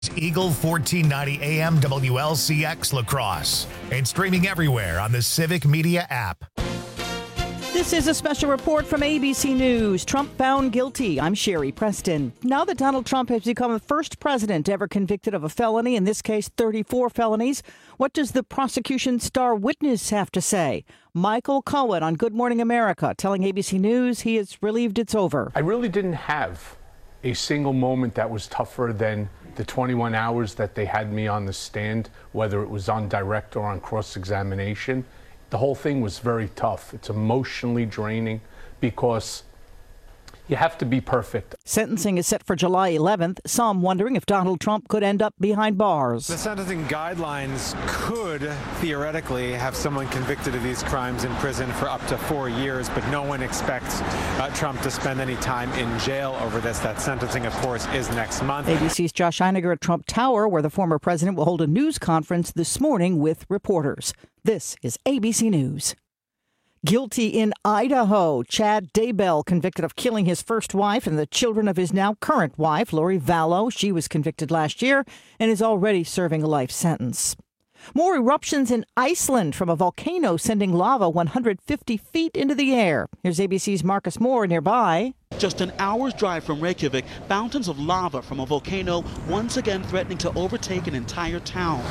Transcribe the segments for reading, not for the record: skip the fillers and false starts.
Eagle 1490 AM WLCX La Crosse and streaming everywhere on the Civic Media app. This is a special report from ABC News. Trump found guilty. I'm Sherry Preston. Now that Donald Trump has become the first president ever convicted of a felony, in this case 34 felonies, what does the prosecution's star witness have to say? Michael Cohen on Good Morning America telling ABC News he is relieved it's over. I really didn't have a single moment that was tougher than the 21 hours that they had me on the stand, whether it was on direct or on cross-examination. The whole thing was very tough. It's emotionally draining because you have to be perfect. Sentencing is set for July 11th. Some wondering if Donald Trump could end up behind bars. The sentencing guidelines could theoretically have someone convicted of these crimes in prison for up to 4 years, but no one expects Trump to spend any time in jail over this. That sentencing, of course, is next month. ABC's Josh Einiger at Trump Tower, where the former president will hold a news conference this morning with reporters. This is ABC News. Guilty in Idaho, Chad Daybell convicted of killing his first wife and the children of his now current wife, Lori Vallow. She was convicted last year and is already serving a life sentence. More eruptions in Iceland from a volcano sending lava 150 feet into the air. Here's ABC's Marcus Moore nearby. Just an hour's drive from Reykjavik, fountains of lava from a volcano once again threatening to overtake an entire town.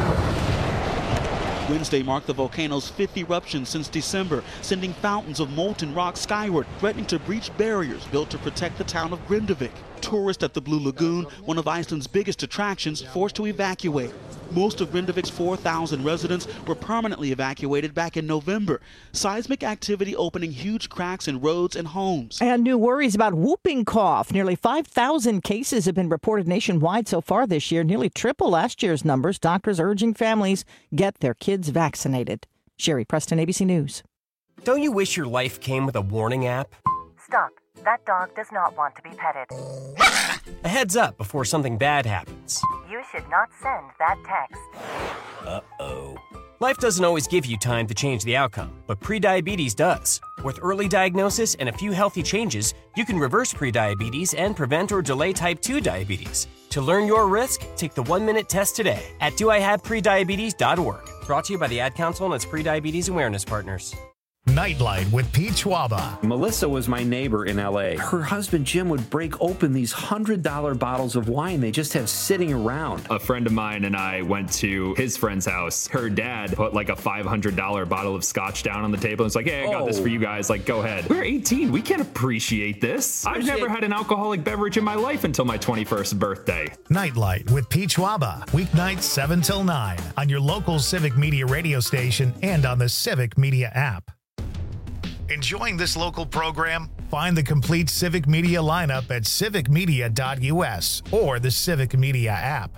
Wednesday marked the volcano's fifth eruption since December, sending fountains of molten rock skyward, threatening to breach barriers built to protect the town of Grindavik. Tourists at the Blue Lagoon, one of Iceland's biggest attractions, forced to evacuate. Most of Grindavik's 4,000 residents were permanently evacuated back in November. Seismic activity opening huge cracks in roads and homes. And new worries about whooping cough. Nearly 5,000 cases have been reported nationwide so far this year, nearly triple last year's numbers. Doctors urging families get their kids vaccinated. Sherry Preston, ABC News. Don't you wish your life came with a warning app? Stop. That dog does not want to be petted. A heads up before something bad happens. You should not send that text. Uh-oh. Life doesn't always give you time to change the outcome, but prediabetes does. With early diagnosis and a few healthy changes, you can reverse prediabetes and prevent or delay type 2 diabetes. To learn your risk, take the 1-minute test today at doihaveprediabetes.org. Brought to you by the Ad Council and its prediabetes awareness partners. Nightlight with Pete Schwaba. Melissa was my neighbor in L.A. Her husband Jim would break open these $100 bottles of wine they just have sitting around. A friend of mine and I went to his friend's house. Her dad put like a $500 bottle of scotch down on the table and was like, hey, I got this for you guys. Like, go ahead. We're 18. We can't appreciate this. I've never had an alcoholic beverage in my life until my 21st birthday. Nightlight with Pete Schwaba. Weeknights 7 till 9 on your local Civic Media radio station and on the Civic Media app. Enjoying this local program? Find the complete Civic Media lineup at civicmedia.us or the Civic Media app.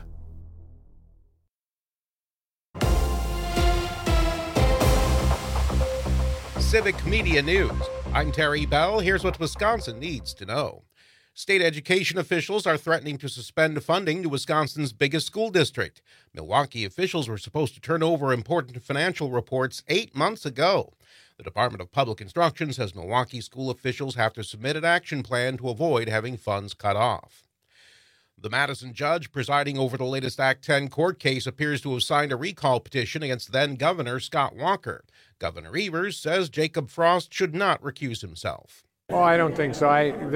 Civic Media News. I'm Terry Bell. Here's what Wisconsin needs to know. State education officials are threatening to suspend funding to Wisconsin's biggest school district. Milwaukee officials were supposed to turn over important financial reports 8 months ago. The Department of Public Instruction says Milwaukee school officials have to submit an action plan to avoid having funds cut off. The Madison judge presiding over the latest Act 10 court case appears to have signed a recall petition against then-Governor Scott Walker. Governor Evers says Jacob Frost should not recuse himself. Well, I don't think so.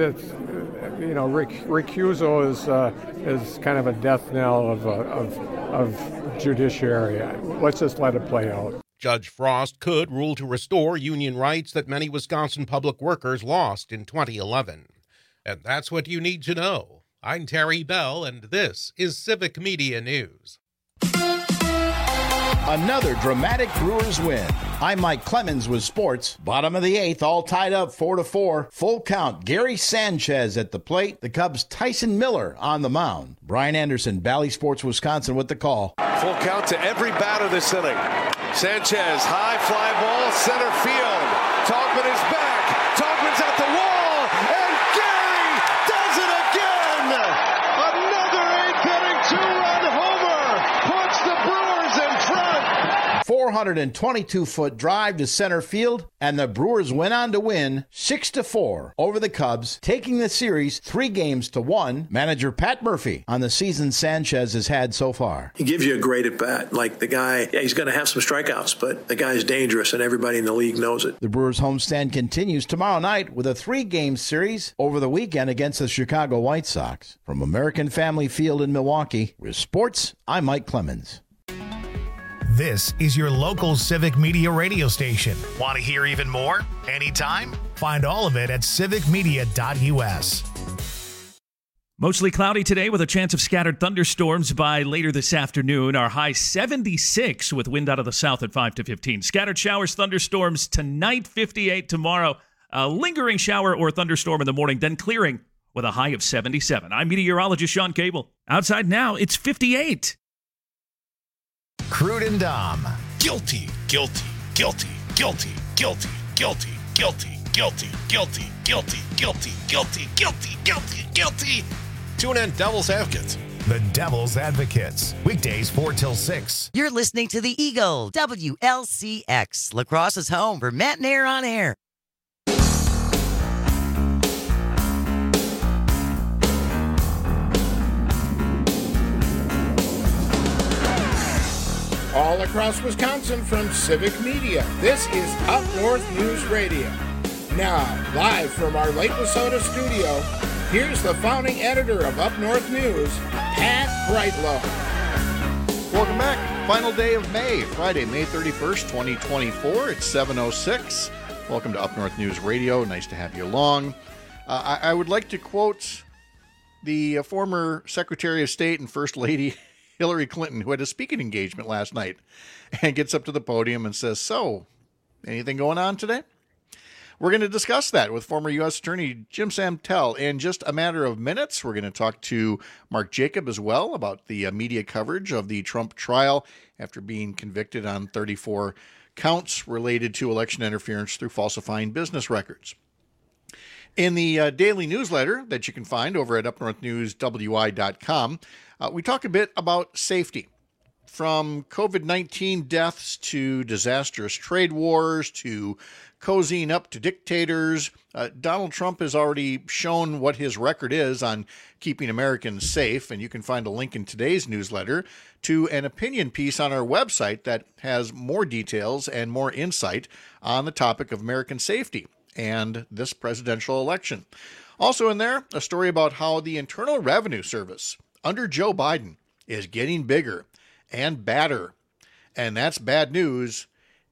Recusal is kind of a death knell of judiciary. Let's just let it play out. Judge Frost could rule to restore union rights that many Wisconsin public workers lost in 2011. And that's what you need to know. I'm Terry Bell, and this is Civic Media News. Another dramatic Brewers win. I'm Mike Clemens with sports. Bottom of the 8th, all tied up 4-4. Full count. Gary Sanchez at the plate. The Cubs' Tyson Miller on the mound. Brian Anderson, Bally Sports Wisconsin with the call. Full count to every batter this inning. Sanchez, high fly ball, center field. Togman is back. Togman's at the wall, and Gary does it again. Another 8th inning 2-run homer puts the Brewers in front. 4 422-foot drive to center field, and the Brewers went on to win 6-4 over the Cubs, taking the series 3-1. Manager Pat Murphy on the season Sanchez has had so far. He gives you a great at-bat. Like the guy, he's going to have some strikeouts, but the guy's dangerous, and everybody in the league knows it. The Brewers homestand continues tomorrow night with a 3-game series over the weekend against the Chicago White Sox. From American Family Field in Milwaukee, with sports, I'm Mike Clemens. This is your local Civic Media radio station. Want to hear even more? Anytime? Find all of it at civicmedia.us. Mostly cloudy today with a chance of scattered thunderstorms by later this afternoon. Our high 76 with wind out of the south at 5 to 15. Scattered showers, thunderstorms tonight, 58 tomorrow. A lingering shower or thunderstorm in the morning, then clearing with a high of 77. I'm meteorologist Sean Cable. Outside now, it's 58. Crude and Dom. Guilty, guilty, guilty, guilty, guilty, guilty, guilty, guilty, guilty, guilty, guilty, guilty, guilty, guilty, guilty. Tune in Devil's Advocates. The Devil's Advocates. Weekdays 4 till 6. You're listening to the Eagle, WLCX, La Crosse's home for Matt and Air on Air. All across Wisconsin from Civic Media, this is Up North News Radio. Now, live from our Lake Wissota studio, here's the founding editor of Up North News, Pat Brightlow. Welcome back. Final day of May, Friday, May 31st, 2024. It's 7:06. Welcome to Up North News Radio. Nice to have you along. I would like to quote the former Secretary of State and First Lady Hillary Clinton, who had a speaking engagement last night, and gets up to the podium and says, "So, anything going on today?" We're going to discuss that with former U.S. Attorney Jim Santel in just a matter of minutes. We're going to talk to Mark Jacob as well about the media coverage of the Trump trial after being convicted on 34 counts related to election interference through falsifying business records. In the daily newsletter that you can find over at upnorthnewswi.com, we talk a bit about safety. From COVID-19 deaths to disastrous trade wars to cozying up to dictators, Donald Trump has already shown what his record is on keeping Americans safe, and you can find a link in today's newsletter to an opinion piece on our website that has more details and more insight on the topic of American safety and this presidential election. Also in there, a story about how the Internal Revenue Service under Joe Biden is getting bigger and badder. And that's bad news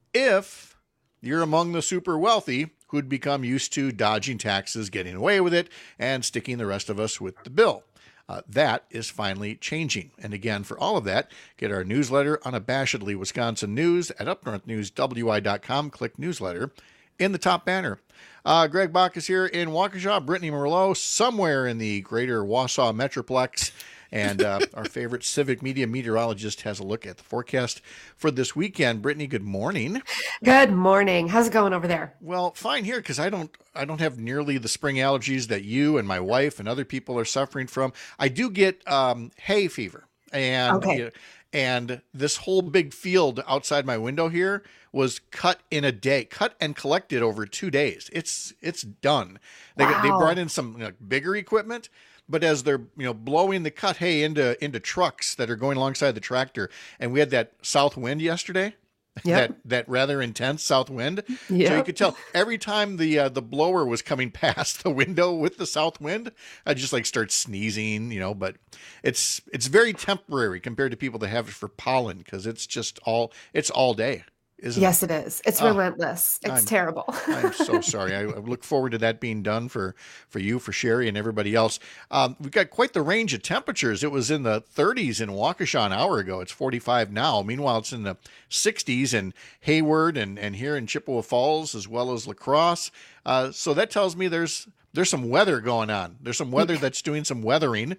if you're among the super wealthy who'd become used to dodging taxes, getting away with it, and sticking the rest of us with the bill. That is finally changing. And again, for all of that, get our newsletter, Unabashedly Wisconsin News, at upnorthnewswi.com. Click newsletter in the top banner. Greg Bach is here in Waukesha. Brittany Merlot somewhere in the greater Wausau Metroplex. And our favorite Civic Media meteorologist has a look at the forecast for this weekend. Brittany, good morning. Good morning. How's it going over there? Well, fine here, because I don't have nearly the spring allergies that you and my wife and other people are suffering from. I do get hay fever, and Okay. And this whole big field outside my window here was cut in a day, cut and collected over 2 days. It's done. They brought in some bigger equipment. But as they're blowing the cut hay into trucks that are going alongside the tractor, and we had that south wind yesterday, that rather intense south wind. Yep. So you could tell every time the blower was coming past the window with the south wind, I just start sneezing, But it's very temporary compared to people that have it for pollen, because it's all day. Yes, it is. It's relentless. It's terrible. I'm so sorry. I look forward to that being done for you, for Sherry, and everybody else. We've got quite the range of temperatures. It was in the 30s in Waukesha an hour ago. It's 45 now. Meanwhile, it's in the 60s in Hayward and here in Chippewa Falls, as well as La Crosse. So that tells me there's some weather going on. There's some weather that's doing some weathering.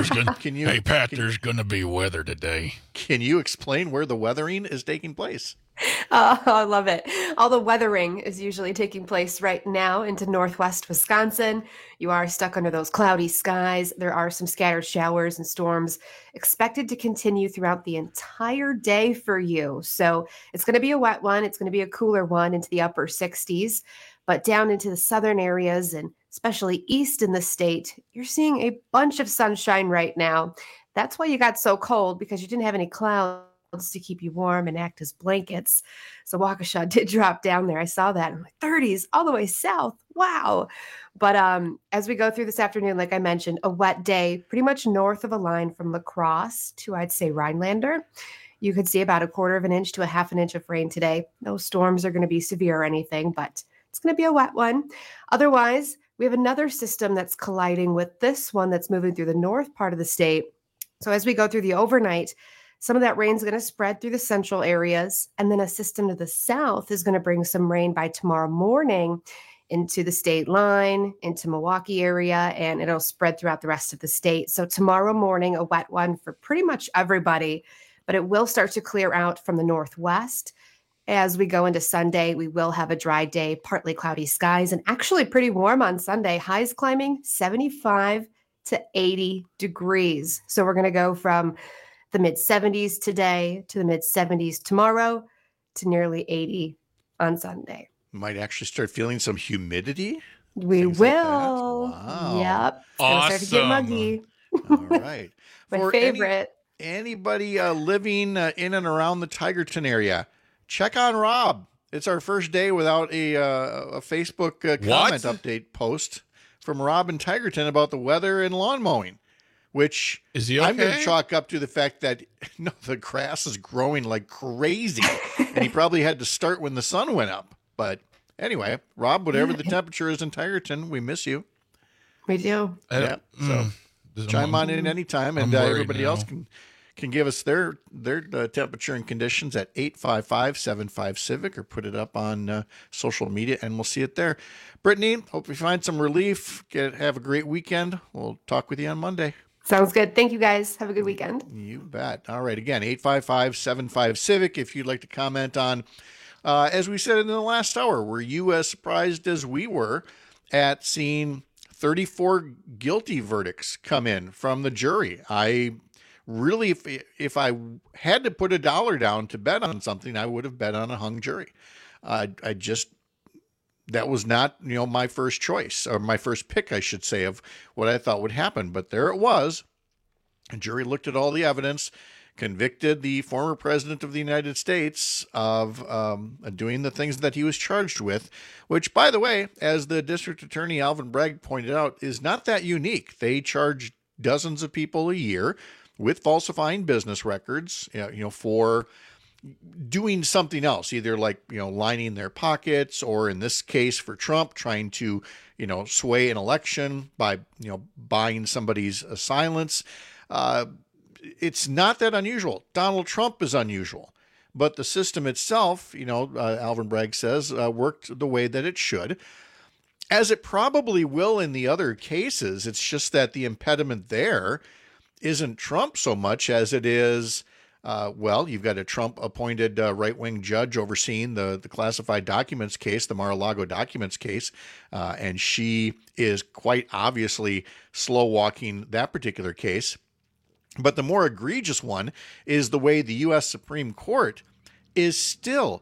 Hey, Pat, there's going to be weather today. Can you explain where the weathering is taking place? Oh, I love it. All the weathering is usually taking place right now into northwest Wisconsin. You are stuck under those cloudy skies. There are some scattered showers and storms expected to continue throughout the entire day for you. So it's going to be a wet one. It's going to be a cooler one into the upper 60s. But down into the southern areas and especially east in the state, you're seeing a bunch of sunshine right now. That's why you got so cold, because you didn't have any clouds to keep you warm and act as blankets. So Waukesha did drop down there. I saw that in the 30s all the way south. Wow. But as we go through this afternoon, like I mentioned, a wet day pretty much north of a line from La Crosse to, I'd say, Rhinelander. You could see about 1/4 of an inch to 1/2 an inch of rain today. No storms are going to be severe or anything, but it's going to be a wet one. Otherwise, we have another system that's colliding with this one that's moving through the north part of the state. So as we go through the overnight, some of that rain is going to spread through the central areas, and then a system to the south is going to bring some rain by tomorrow morning into the state line, into Milwaukee area, and it'll spread throughout the rest of the state. So tomorrow morning, a wet one for pretty much everybody, but it will start to clear out from the northwest. As we go into Sunday, we will have a dry day, partly cloudy skies, and actually pretty warm on Sunday. Highs climbing 75 to 80 degrees. So we're going to go from the mid 70s today to the mid 70s tomorrow to nearly 80 on Sunday. Might actually start feeling some humidity. We will. Like wow. Yep. It's going to start to get muggy. All right. My For favorite. Anybody living in and around the Tigerton area, check on Rob. It's our first day without a Facebook comment update post from Rob in Tigerton about the weather and lawn mowing, which is he okay? I'm going to chalk up to the fact that the grass is growing like crazy, and he probably had to start when the sun went up. But anyway, Rob, whatever the temperature is in Tigerton, we miss you. We do. Yeah. So chime on in anytime, and everybody else can give us their temperature and conditions at 855-75-CIVIC or put it up on social media, and we'll see it there. Brittany, hope you find some relief. Have a great weekend. We'll talk with you on Monday. Sounds good. Thank you, guys. Have a good weekend. You bet. All right. Again, 855-75-CIVIC if you'd like to comment on, as we said in the last hour, were you as surprised as we were at seeing 34 guilty verdicts come in from the jury? I really, if I had to put $1 down to bet on something, I would have bet on a hung jury. That was not, my first choice, or my first pick, I should say, of what I thought would happen. But there it was. A jury looked at all the evidence, convicted the former president of the United States of doing the things that he was charged with, which, by the way, as the district attorney Alvin Bragg pointed out, is not that unique. They charge dozens of people a year with falsifying business records, for doing something else, either like, lining their pockets, or in this case for Trump, trying to, sway an election by, buying somebody's silence. It's not that unusual. Donald Trump is unusual, but the system itself, Alvin Bragg says, worked the way that it should, as it probably will in the other cases. It's just that the impediment there isn't Trump so much as it is, you've got a Trump-appointed right-wing judge overseeing the classified documents case, the Mar-a-Lago documents case, and she is quite obviously slow-walking that particular case. But the more egregious one is the way the U.S. Supreme Court is still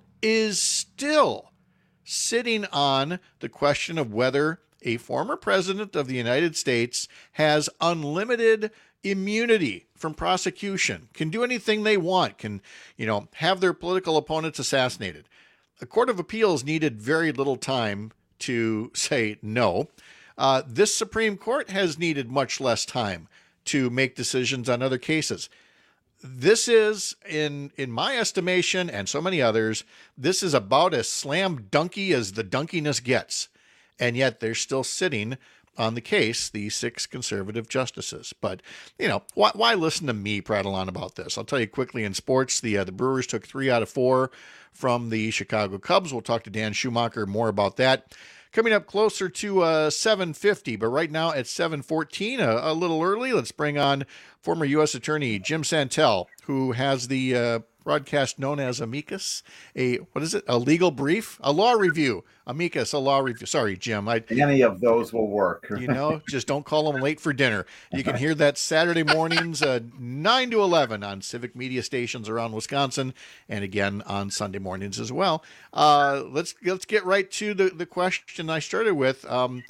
sitting on the question of whether a former president of the United States has unlimited immunity from prosecution, can do anything they want, can, have their political opponents assassinated. A court of appeals needed very little time to say no. This Supreme Court has needed much less time to make decisions on other cases. This is, in my estimation, and so many others, this is about as slam dunky as the dunkiness gets. And yet they're still sitting on the case, the 6 conservative justices. But, why listen to me prattle on about this? I'll tell you quickly in sports, the Brewers took 3 out of 4 from the Chicago Cubs. We'll talk to Dan Schumacher more about that. Coming up closer to 7:50, but right now at 7:14, a little early, let's bring on former U.S. Attorney Jim Santel, who has the broadcast known as amicus, a legal brief, a law review, amicus, a law review. Sorry, Jim. Any of those will work. Just don't call them late for dinner. You can hear that Saturday mornings, 9 to 11 on civic media stations around Wisconsin, and again on Sunday mornings as well. Let's get right to the question I started with.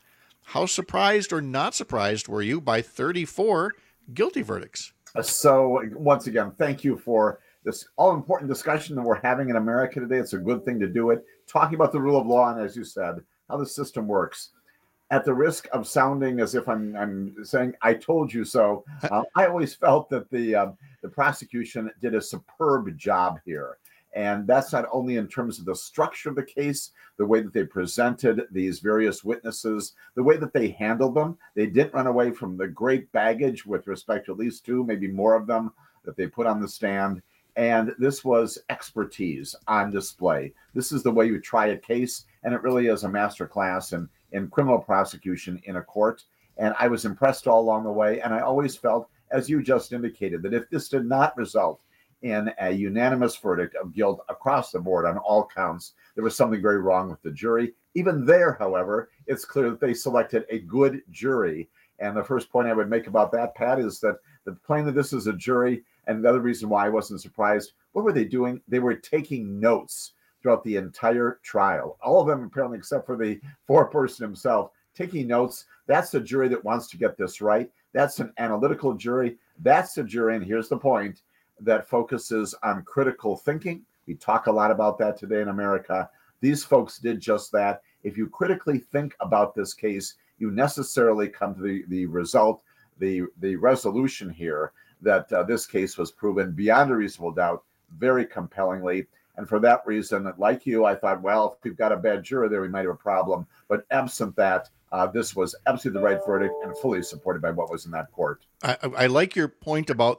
How surprised or not surprised were you by 34 guilty verdicts? So once again, thank you for this all-important discussion that we're having in America today. It's a good thing to do it. Talking about the rule of law and, as you said, how the system works. At the risk of sounding as if I'm saying I told you so, I always felt that the prosecution did a superb job here. And that's not only in terms of the structure of the case, the way that they presented these various witnesses, the way that they handled them. They didn't run away from the great baggage with respect to at least two, maybe more of them, that they put on the stand. And this was expertise on display. This is the way you try a case, and it really is a master class in criminal prosecution in a court. And I was impressed all along the way, and I always felt, as you just indicated, that if this did not result in a unanimous verdict of guilt across the board on all counts, there was something very wrong with the jury. Even there, however, it's clear that they selected a good jury. And the first point I would make about that, Pat, is that plainly this is a jury. And the other reason why I wasn't surprised, what were they doing? They were taking notes throughout the entire trial. All of them, apparently, except for the foreperson himself, taking notes. That's the jury that wants to get this right. That's an analytical jury. That's the jury, and here's the point, that focuses on critical thinking. We talk a lot about that today in America. These folks did just that. If you critically think about this case, you necessarily come to the result, the resolution here, that this case was proven beyond a reasonable doubt, very compellingly. And for that reason, like you, I thought, well, if we've got a bad juror there, we might have a problem. But absent that, this was absolutely the right verdict and fully supported by what was in that court. I like your point about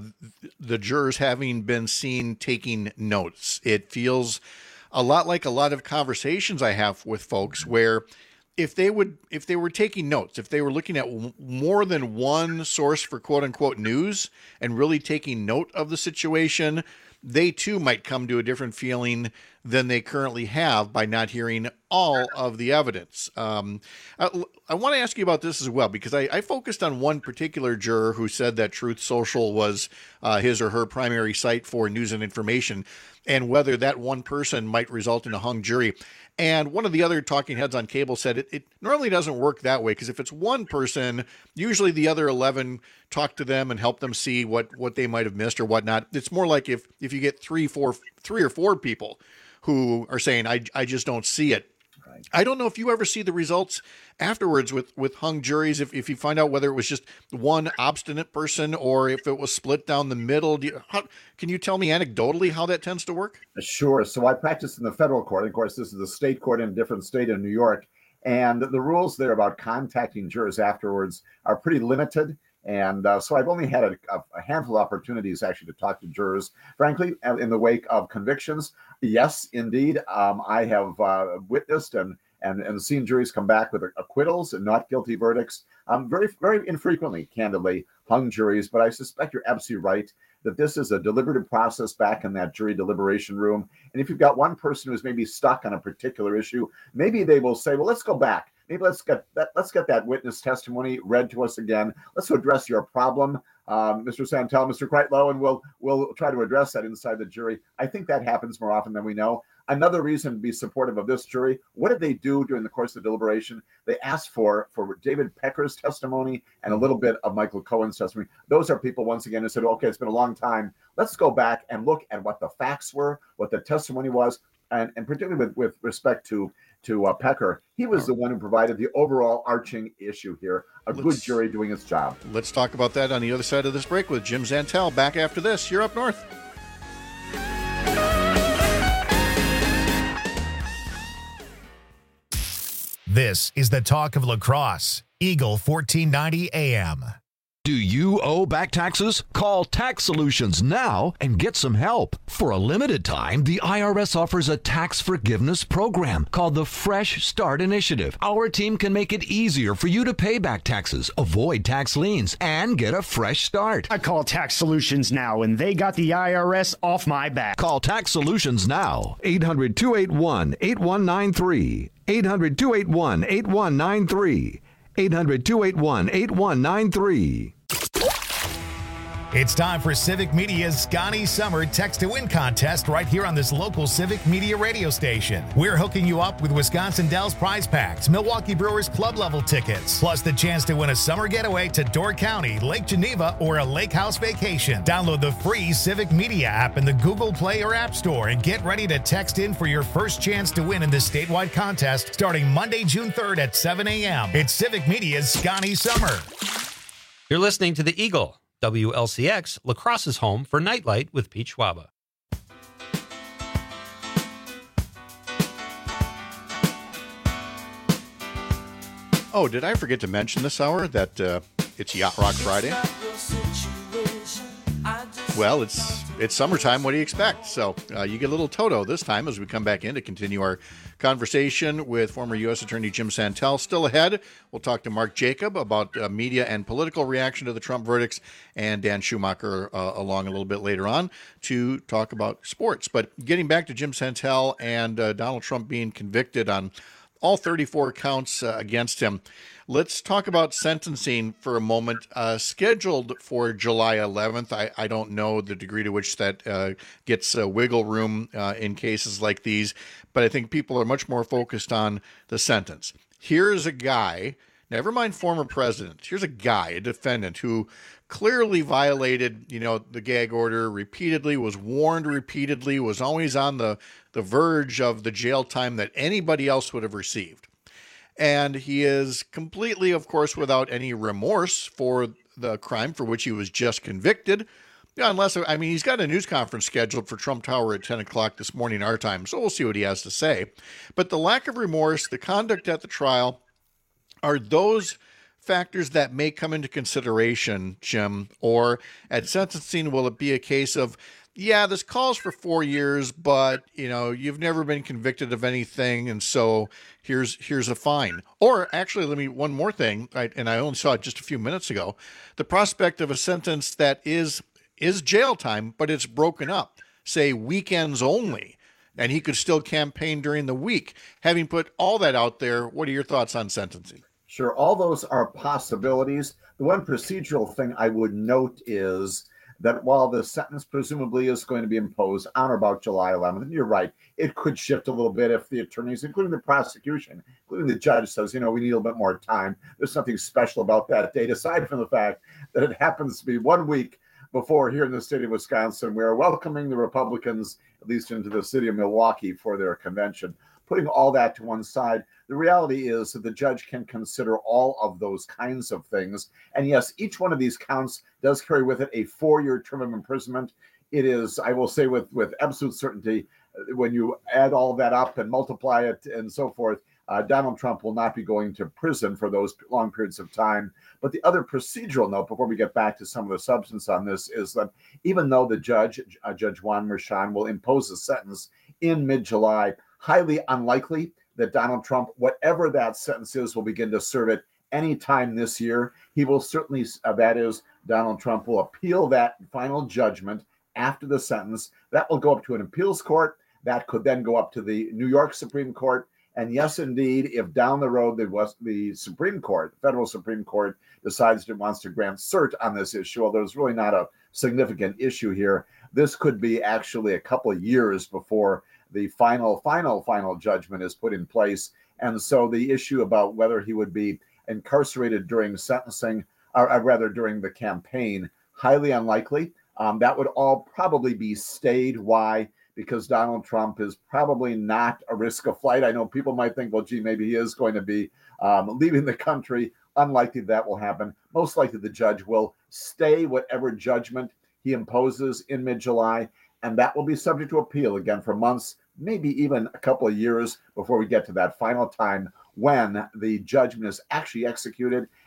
the jurors having been seen taking notes. It feels a lot like a lot of conversations I have with folks where if they were taking notes, if they were looking at more than one source for quote unquote news and really taking note of the situation, they too might come to a different feeling than they currently have by not hearing all of the evidence. I want to ask you about this as well, because I focused on one particular juror who said that Truth Social was his or her primary site for news and information, and whether that one person might result in a hung jury. And one of the other talking heads on cable said it normally doesn't work that way, because if it's one person, usually the other 11 talk to them and help them see what they might have missed or whatnot. It's more like if you get three or four people who are saying, I just don't see it. Right. I don't know if you ever see the results afterwards with hung juries, if you find out whether it was just one obstinate person or if it was split down the middle. Can you tell me anecdotally how that tends to work? Sure. So I practiced in the federal court. Of course, this is a state court in a different state in New York. And the rules there about contacting jurors afterwards are pretty limited. And so I've only had a handful of opportunities actually to talk to jurors. Frankly, in the wake of convictions, yes, indeed, I have witnessed and seen juries come back with acquittals and not guilty verdicts. Very, very infrequently, candidly, hung juries. But I suspect you're absolutely right that this is a deliberative process back in that jury deliberation room. And if you've got one person who's maybe stuck on a particular issue, maybe they will say, well, let's go back. Maybe let's get that witness testimony read to us again. Let's address your problem, Mr. Santel, Mr. Kreitlow, and we'll try to address that inside the jury. I think that happens more often than we know. Another reason to be supportive of this jury, what did they do during the course of the deliberation? They asked for David Pecker's testimony and a little bit of Michael Cohen's testimony. Those are people, once again, who said, okay, it's been a long time. Let's go back and look at what the facts were, what the testimony was, and particularly with respect to Pecker, he was the one who provided the overall arching issue here, good jury doing its job. Let's talk about that on the other side of this break with Jim Zantel. Back after this. You're Up North. This is the talk of La Crosse, Eagle 1490 AM. Do you owe back taxes? Call Tax Solutions now and get some help. For a limited time, the IRS offers a tax forgiveness program called the Fresh Start Initiative. Our team can make it easier for you to pay back taxes, avoid tax liens, and get a fresh start. I call Tax Solutions now, and they got the IRS off my back. Call Tax Solutions now. 800-281-8193. 800-281-8193. 800-281-8193. It's time for Civic Media's Scotty Summer Text to Win contest right here on this local Civic Media radio station. We're hooking you up with Wisconsin Dells prize packs, Milwaukee Brewers club level tickets, plus the chance to win a summer getaway to Door County, Lake Geneva, or a lake house vacation. Download the free Civic Media app in the Google Play or App Store and get ready to text in for your first chance to win in this statewide contest starting Monday, June 3rd at 7 a.m. It's Civic Media's Scotty Summer. You're listening to The Eagle. WLCX, La Crosse's home for Nightlight with Pete Schwaba. Oh, did I forget to mention this hour that it's Yacht Rock Friday? Well, it's summertime. What do you expect? So you get a little Toto this time as we come back in to continue our conversation with former U.S. Attorney Jim Santel. Still ahead, we'll talk to Mark Jacob about media and political reaction to the Trump verdicts, and Dan Schumacher along a little bit later on to talk about sports. But getting back to Jim Santel and Donald Trump being convicted on all 34 counts against him. Let's talk about sentencing for a moment. Scheduled for July 11th. I don't know the degree to which that gets wiggle room in cases like these, but I think people are much more focused on the sentence. Here's a guy, never mind former president, here's a guy, a defendant who clearly violated, the gag order repeatedly, was warned repeatedly, was always on the verge of the jail time that anybody else would have received. And he is completely, of course, without any remorse for the crime for which he was just convicted. He's got a news conference scheduled for Trump Tower at 10 o'clock this morning our time, so we'll see what he has to say. But the lack of remorse, the conduct at the trial, are those factors that may come into consideration, Jim? Or at sentencing, will it be a case of, yeah, this calls for 4 years, but, you've never been convicted of anything, and so here's a fine? Or actually, one more thing, and I only saw it just a few minutes ago, the prospect of a sentence that is jail time, but it's broken up, say weekends only, and he could still campaign during the week. Having put all that out there, what are your thoughts on sentencing? Sure, all those are possibilities. The one procedural thing I would note is that while the sentence presumably is going to be imposed on or about July 11th, and you're right, it could shift a little bit if the attorneys, including the prosecution, including the judge, says, we need a little bit more time. There's something special about that date, aside from the fact that it happens to be 1 week before here in the state of Wisconsin, we're welcoming the Republicans, at least into the city of Milwaukee, for their convention. Putting all that to one side, the reality is that the judge can consider all of those kinds of things. And yes, each one of these counts does carry with it a 4-year term of imprisonment. It is, I will say with absolute certainty, when you add all of that up and multiply it and so forth, Donald Trump will not be going to prison for those long periods of time. But the other procedural note, before we get back to some of the substance on this, is that even though the judge, Judge Juan Merchan, will impose a sentence in mid-July, highly unlikely that Donald Trump, whatever that sentence is, will begin to serve it anytime this year. He will certainly, Donald Trump will appeal that final judgment after the sentence. That will go up to an appeals court. That could then go up to the New York Supreme Court. And yes, indeed, if down the road the Supreme Court, federal Supreme Court, decides it wants to grant cert on this issue, although there's really not a significant issue here, this could be actually a couple of years before the final judgment is put in place. And so the issue about whether he would be incarcerated during sentencing, or rather during the campaign, highly unlikely. That would all probably be stayed. Why? Because Donald Trump is probably not a risk of flight. I know people might think, well, gee, maybe he is going to be leaving the country. Unlikely that will happen. Most likely the judge will stay whatever judgment he imposes in mid-July, and that will be subject to appeal again for months, maybe even a couple of years before we get to that final time when the judgment is actually executed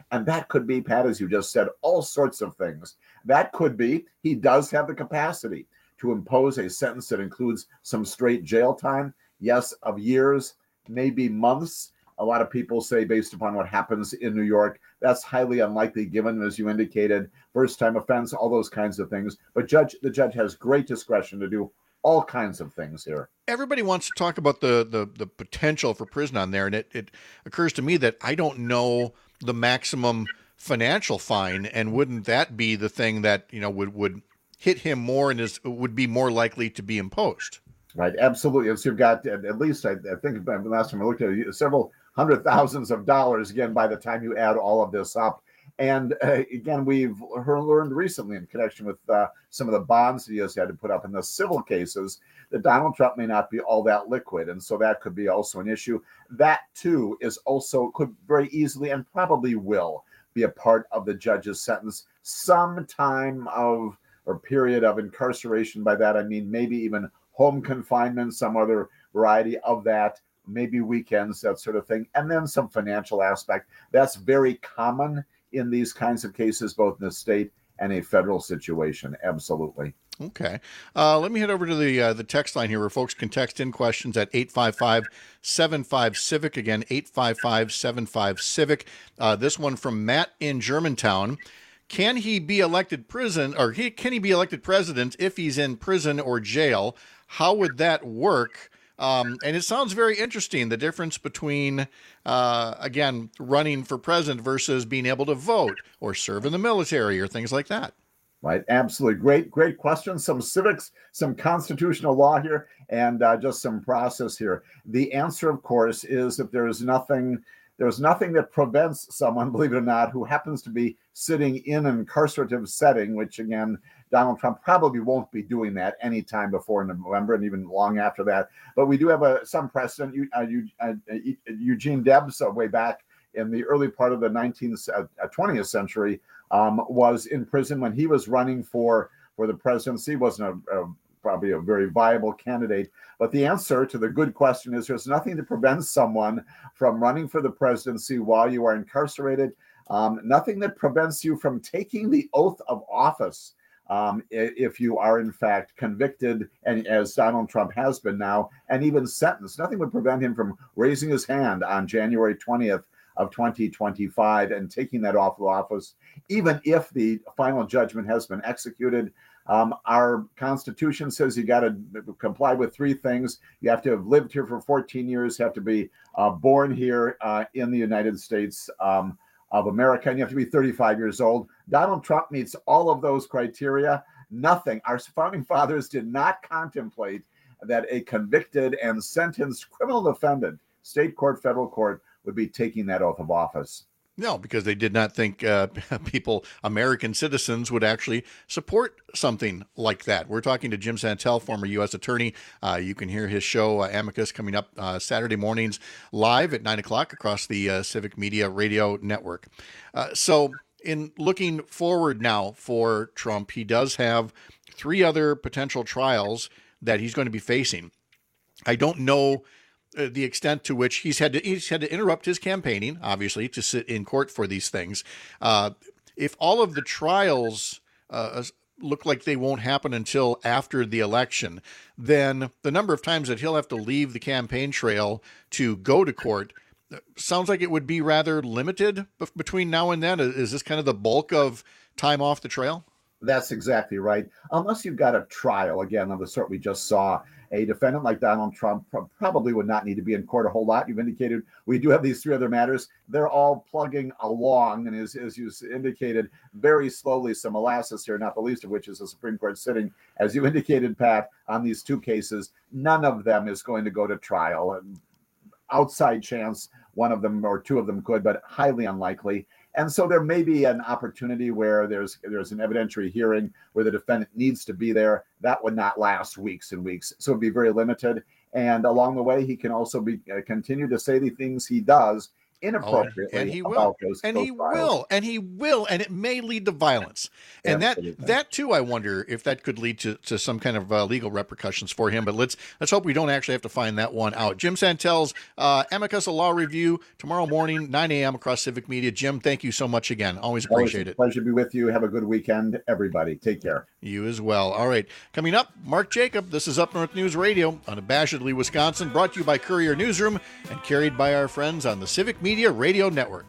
And that could be, Pat, as you just said, all sorts of things. That could be he does have the capacity to impose a sentence that includes some straight jail time, yes, of years, maybe months. A lot of people say, based upon what happens in New York, that's highly unlikely given, as you indicated, first-time offense, all those kinds of things. But the judge has great discretion to do all kinds of things here. Everybody wants to talk about the potential for prison on there, and it occurs to me that I don't know the maximum financial fine, and wouldn't that be the thing that would hit him more and would be more likely to be imposed? Right, absolutely. So you've got at least, I think the last time I looked at it, several hundred thousands of dollars, again, by the time you add all of this up. And again, we've learned recently in connection with some of the bonds he has had to put up in the civil cases that Donald Trump may not be all that liquid. And so that could be also an issue. That, too, could very easily and probably will be a part of the judge's sentence. Some time or period of incarceration. By that, I mean maybe even home confinement, some other variety of that, maybe weekends, that sort of thing. And then some financial aspect. That's very common in these kinds of cases, both in the state and a federal situation. Absolutely. Okay. Let me head over to the text line here where folks can text in questions at 855-75-CIVIC. Again, 855-75-CIVIC. This one from Matt in Germantown. Can he be elected president if he's in prison or jail? How would that work? And it sounds very interesting, the difference between, again, running for president versus being able to vote or serve in the military or things like that. Right. Absolutely. Great question. Some civics, some constitutional law here, and just some process here. The answer, of course, is that there's nothing that prevents someone, believe it or not, who happens to be sitting in an incarcerative setting, which, again, Donald Trump probably won't be doing that anytime before November and even long after that. But we do have some precedent. Eugene Debs, way back in the early part of the 20th century, was in prison when he was running for the presidency. Wasn't probably a very viable candidate. But the answer to the good question is there's nothing that prevents someone from running for the presidency while you are incarcerated. Nothing that prevents you from taking the oath of office if you are in fact convicted, and as Donald Trump has been now, and even sentenced. Nothing would prevent him from raising his hand on January 20th of 2025 and taking that oath of office, even if the final judgment has been executed. Our Constitution says you got to comply with three things. You have to have lived here for 14 years, have to be born here in the United States of America, and you have to be 35 years old. Donald Trump meets all of those criteria. Nothing. Our founding fathers did not contemplate that a convicted and sentenced criminal defendant, state court, federal court, would be taking that oath of office. No, because they did not think American citizens would actually support something like that. We're talking to Jim Santel, former U.S. attorney. You can hear his show, Amicus, coming up Saturday mornings live at 9 o'clock across the Civic Media Radio Network. So in looking forward now for Trump, he does have 3 other potential trials that he's going to be facing. I don't know the extent to which he's had to interrupt his campaigning, obviously, to sit in court for these things. If all of the trials look like they won't happen until after the election, then the number of times that he'll have to leave the campaign trail to go to court sounds like it would be rather limited between now and then. Is this kind of the bulk of time off the trail? That's exactly right. Unless you've got a trial, again, of the sort we just saw, a defendant like Donald Trump probably would not need to be in court a whole lot. You've indicated we do have these 3 other matters. They're all plugging along, and as you indicated, very slowly, some molasses here, not the least of which is the Supreme Court sitting, as you indicated, Pat, on these 2 cases. None of them is going to go to trial. Outside chance, one of them or 2 of them could, but highly unlikely. And so there may be an opportunity where there's an evidentiary hearing where the defendant needs to be there. That would not last weeks and weeks. So it'd be very limited. And along the way, he can also continue to say the things he does inappropriately and he will, about those and he will, and it may lead to violence. And that too, I wonder if that could lead to some kind of legal repercussions for him. But let's hope we don't actually have to find that one out. Jim Santel's Amicus, a law review tomorrow morning, 9 a.m. across Civic Media. Jim, thank you so much again. Always appreciate it. Pleasure to be with you. Have a good weekend, everybody. Take care. You as well. All right, coming up, Mark Jacob. This is Up North News Radio, unabashedly Wisconsin, brought to you by Courier Newsroom and carried by our friends on the Civic Media Radio Network.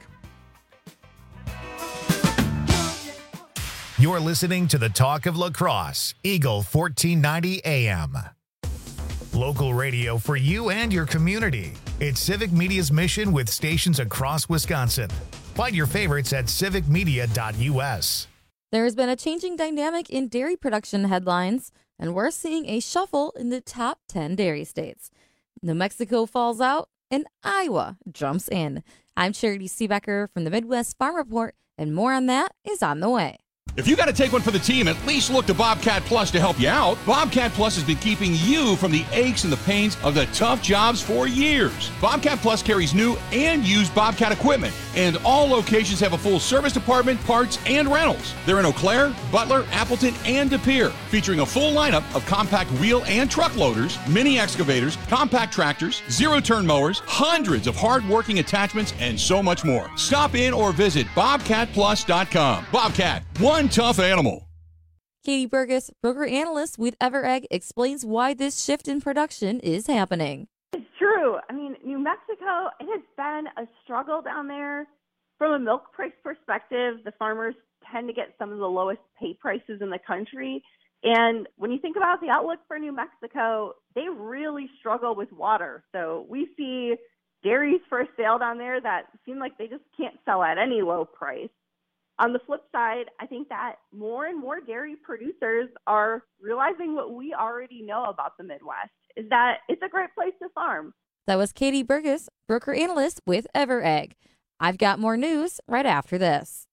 You're listening to the Talk of La Crosse, Eagle 1490 AM. Local radio for you and your community. It's Civic Media's mission with stations across Wisconsin. Find your favorites at civicmedia.us. There has been a changing dynamic in dairy production headlines, and we're seeing a shuffle in the top 10 dairy states. New Mexico falls out, and Iowa jumps in. I'm Charity Seebecker from the Midwest Farm Report, and more on that is on the way. If you got to take one for the team, at least look to Bobcat Plus to help you out. Bobcat Plus has been keeping you from the aches and the pains of the tough jobs for years. Bobcat Plus carries new and used Bobcat equipment, and all locations have a full service department, parts, and rentals. They're in Eau Claire, Butler, Appleton, and De Pere, featuring a full lineup of compact wheel and truck loaders, mini excavators, compact tractors, zero-turn mowers, hundreds of hard-working attachments, and so much more. Stop in or visit BobcatPlus.com. Bobcat, one tough animal. Katie Burgess, broker analyst with EverEgg, explains why this shift in production is happening. It's true. I mean, New Mexico, it has been a struggle down there. From a milk price perspective, the farmers tend to get some of the lowest pay prices in the country. And when you think about the outlook for New Mexico, they really struggle with water. So we see dairies for sale down there that seem like they just can't sell at any low price. On the flip side, I think that more and more dairy producers are realizing what we already know about the Midwest, is that it's a great place to farm. That was Katie Burgess, broker analyst with EverEgg. I've got more news right after this.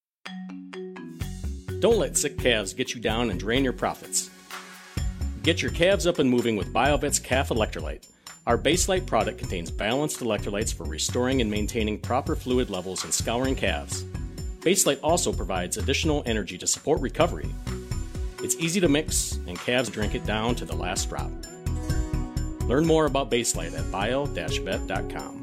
Don't let sick calves get you down and drain your profits. Get your calves up and moving with BioVet's Calf Electrolyte. Our Baselite product contains balanced electrolytes for restoring and maintaining proper fluid levels and scouring calves. Baselite also provides additional energy to support recovery. It's easy to mix, and calves drink it down to the last drop. Learn more about Baselite at bio-vet.com.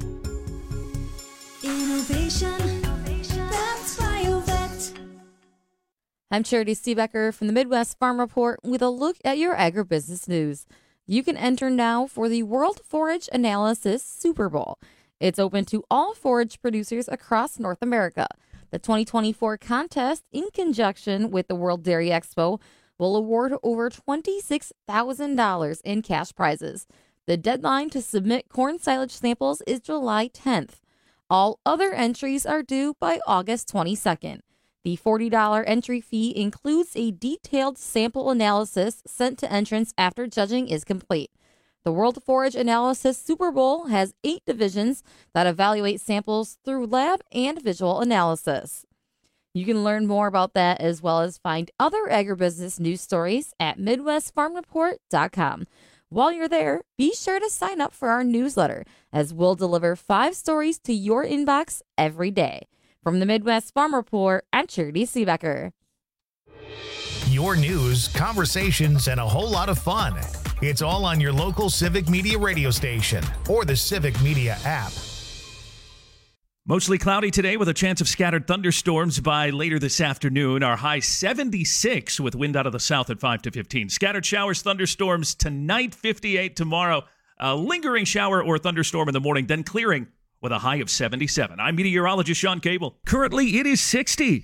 Innovation, that's BioVet. I'm Charity Seebecker from the Midwest Farm Report with a look at your agribusiness news. You can enter now for the World Forage Analysis Super Bowl. It's open to all forage producers across North America. The 2024 contest, in conjunction with the World Dairy Expo, will award over $26,000 in cash prizes. The deadline to submit corn silage samples is July 10th. All other entries are due by August 22nd. The $40 entry fee includes a detailed sample analysis sent to entrants after judging is complete. The World Forage Analysis Super Bowl has 8 divisions that evaluate samples through lab and visual analysis. You can learn more about that as well as find other agribusiness news stories at MidwestFarmReport.com. While you're there, be sure to sign up for our newsletter, as we'll deliver 5 stories to your inbox every day. From the Midwest Farm Report, I'm Charity Seebecker. Your news, conversations, and a whole lot of fun. It's all on your local Civic Media radio station or the Civic Media app. Mostly cloudy today with a chance of scattered thunderstorms by later this afternoon. Our high 76 with wind out of the south at 5 to 15. Scattered showers, thunderstorms tonight, 58 tomorrow. A lingering shower or thunderstorm in the morning, then clearing with a high of 77. I'm meteorologist Sean Cable. Currently, it is 60.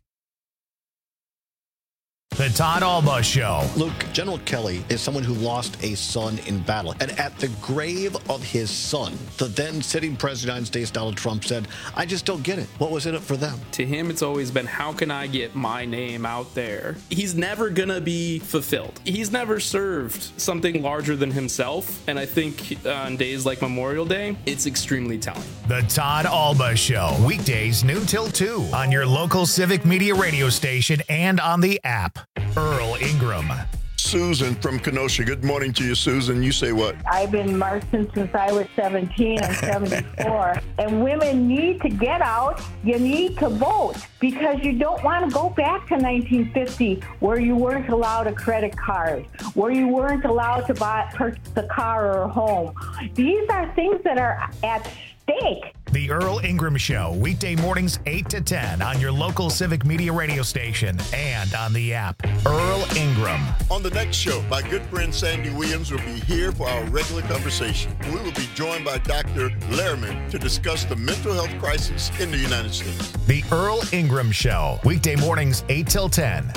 The Todd Alba Show. Luke, General Kelly is someone who lost a son in battle. And at the grave of his son, the then sitting president of the United States, Donald Trump, said, I just don't get it. What was in it for them? To him, it's always been, how can I get my name out there? He's never going to be fulfilled. He's never served something larger than himself. And I think on days like Memorial Day, it's extremely telling. The Todd Alba Show. Weekdays noon till 2 on your local Civic Media radio station and on the app. Earl Ingram. Susan from Kenosha. Good morning to you, Susan. You say what? I've been marching since I was 17. I'm 74. And women need to get out. You need to vote because you don't want to go back to 1950 where you weren't allowed a credit card, where you weren't allowed to purchase a car or a home. These are things that are at stake. The Earl Ingram Show, weekday mornings 8 to 10 on your local Civic Media radio station and on the app. Earl Ingram. On the next show, my good friend Sandy Williams will be here for our regular conversation. We will be joined by Dr. Lehrman to discuss the mental health crisis in the United States. The Earl Ingram Show, weekday mornings 8 till 10.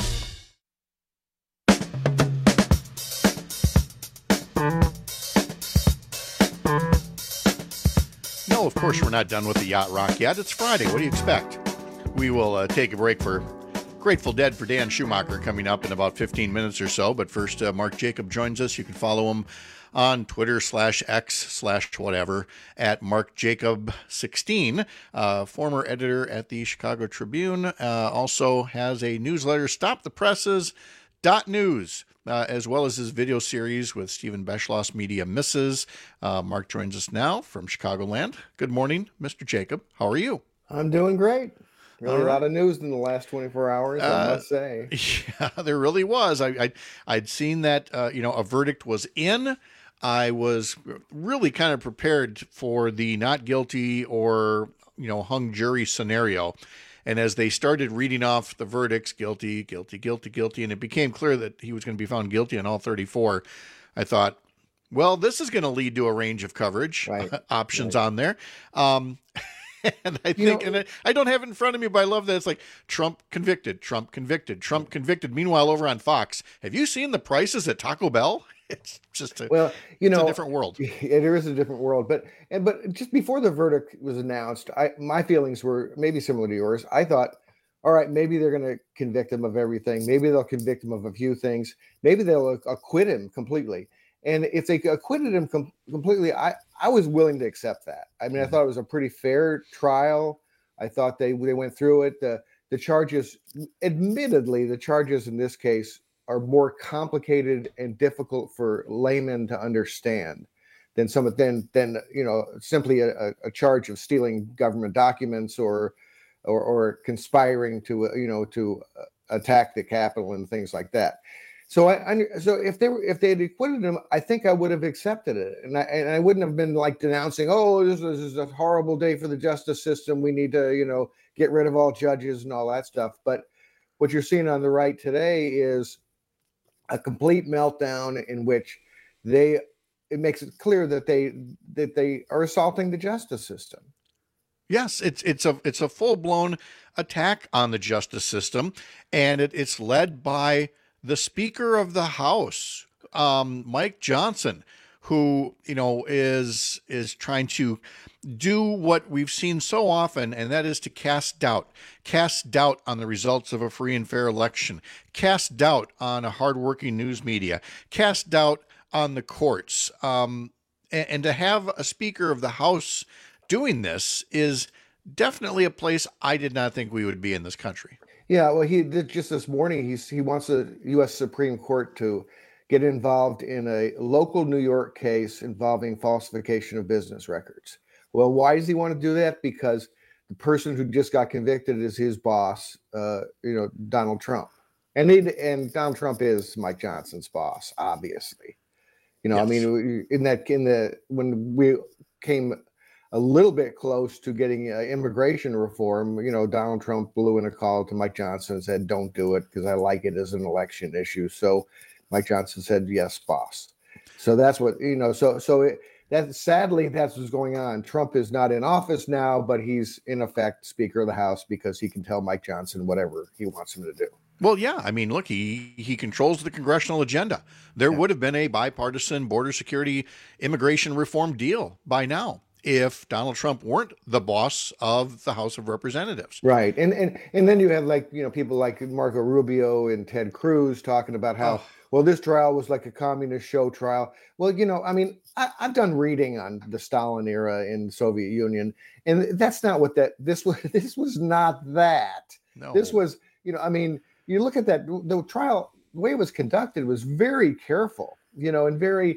No, of course, we're not done with the yacht rock yet. It's Friday. What do you expect? We will take a break for Grateful Dead for Dan Schumacher coming up in about 15 minutes or so. But first, Mark Jacob joins us. You can follow him on Twitter /X/whatever at MarkJacob16, former editor at the Chicago Tribune. Also has a newsletter, StopThePresses.news. As well as his video series with Stephen Beschloss, Media Misses. Mark joins us now from Chicagoland. Good morning, Mr. Jacob. How are you? I'm doing great. Really a lot of news in the last 24 hours, I must say. Yeah, there really was. I'd seen that, a verdict was in. I was really kind of prepared for the not guilty or, hung jury scenario. And as they started reading off the verdicts, guilty, guilty, guilty, guilty, and it became clear that he was going to be found guilty on all 34, I thought, well, this is going to lead to a range of coverage options on there. And I think, and I don't have it in front of me, but I love that it's like Trump convicted, Trump convicted, Trump convicted. Meanwhile, over on Fox, have you seen the prices at Taco Bell? It's just it's a different world. There is a different world, but just before the verdict was announced, my feelings were maybe similar to yours. I thought, all right, maybe they're going to convict him of everything. Maybe they'll convict him of a few things. Maybe they'll acquit him completely. And if they acquitted him completely, I was willing to accept that. I mean, I thought it was a pretty fair trial. I thought they went through it. The charges, admittedly, the charges in this case are more complicated and difficult for laymen to understand than simply a charge of stealing government documents or conspiring to attack the Capitol and things like that. So if they had acquitted him, I think I would have accepted it, and I wouldn't have been like denouncing, oh, this is a horrible day for the justice system. We need to get rid of all judges and all that stuff. But what you're seeing on the right today is a complete meltdown in which it makes it clear that they are assaulting the justice system. Yes, it's a full-blown attack on the justice system, and it's led by the Speaker of the House, Mike Johnson, who is trying to do what we've seen so often, and that is to cast doubt on the results of a free and fair election, cast doubt on a hardworking news media, cast doubt on the courts. And to have a Speaker of the House doing this is definitely a place I did not think we would be in this country. Yeah, well, he did just this morning. He wants the U.S. Supreme Court to get involved in a local New York case involving falsification of business records. Well, why does he want to do that? Because the person who just got convicted is his boss, Donald Trump, and Donald Trump is Mike Johnson's boss, obviously. Yes. I mean, when we came a little bit close to getting immigration reform, Donald Trump blew in a call to Mike Johnson and said, "Don't do it because I like it as an election issue." So Mike Johnson said, "Yes, boss." So that's what sadly, that's what's going on. Trump is not in office now, but he's in effect Speaker of the House because he can tell Mike Johnson whatever he wants him to do. Well, yeah. I mean, look, he controls the congressional agenda. There would have been a bipartisan border security immigration reform deal by now if Donald Trump weren't the boss of the House of Representatives. Right. And then you have people like Marco Rubio and Ted Cruz talking about how, well, this trial was like a communist show trial. Well, I mean, I've done reading on the Stalin era in the Soviet Union, and that's not what this was not that. No. This was, I mean, you look at that, the trial way it was conducted was very careful, and very,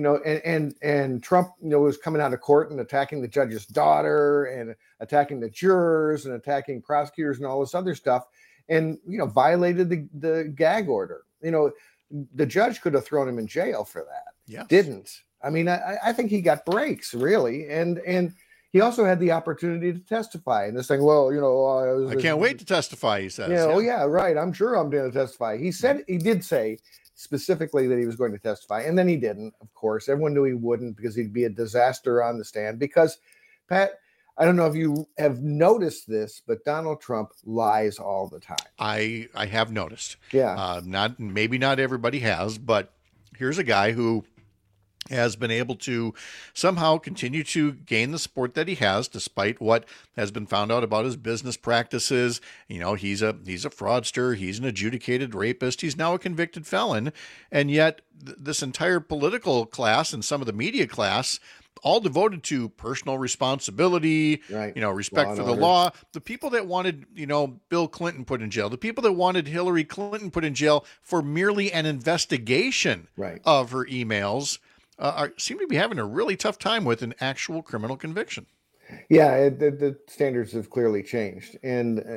and Trump, was coming out of court and attacking the judge's daughter and attacking the jurors and attacking prosecutors and all this other stuff, and violated the gag order. The judge could have thrown him in jail for that. Yes. Didn't. I mean, I think he got breaks, really, and he also had the opportunity to testify. And this thing, I can't wait to testify, he says. Oh yeah, right. I'm sure I'm going to testify. He did say specifically that he was going to testify, and then he didn't. Of course, everyone knew he wouldn't because he'd be a disaster on the stand. Because, Pat, I don't know if you have noticed this, but Donald Trump lies all the time. I have noticed. Yeah. Maybe not everybody has, but here's a guy who has been able to somehow continue to gain the support that he has, despite what has been found out about his business practices. He's a fraudster. He's an adjudicated rapist. He's now a convicted felon. And yet this entire political class and some of the media class, all devoted to personal responsibility, right. Respect for the law. The people that wanted, Bill Clinton put in jail, the people that wanted Hillary Clinton put in jail for merely an investigation of her emails, seem to be having a really tough time with an actual criminal conviction. Yeah, the standards have clearly changed, and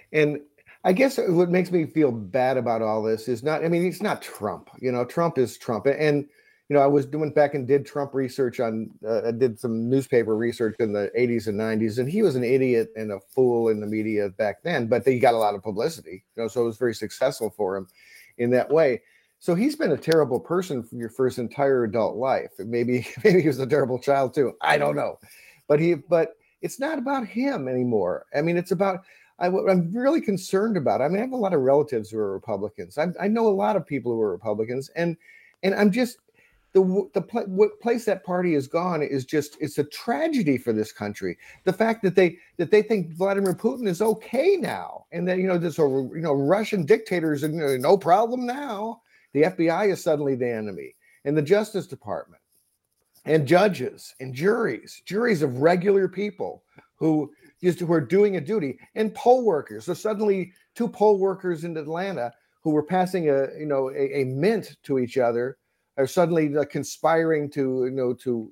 I guess what makes me feel bad about all this is it's not Trump. Trump is Trump, and I went back and did Trump research on, I did some newspaper research in the 80s and 90s, and he was an idiot and a fool in the media back then, but he got a lot of publicity, so it was very successful for him in that way. So he's been a terrible person for his entire adult life. Maybe he was a terrible child too. I don't know, but it's not about him anymore. I mean, it's about what I'm really concerned about. I mean, I have a lot of relatives who are Republicans. I know a lot of people who are Republicans, and I'm just what place that party has gone is just, it's a tragedy for this country. The fact that they think Vladimir Putin is okay now, and that this Russian dictators are no problem now. The FBI is suddenly the enemy, and the Justice Department, and judges, and juries of regular people who are doing a duty, and poll workers. So suddenly, 2 poll workers in Atlanta who were passing a mint to each other are suddenly conspiring to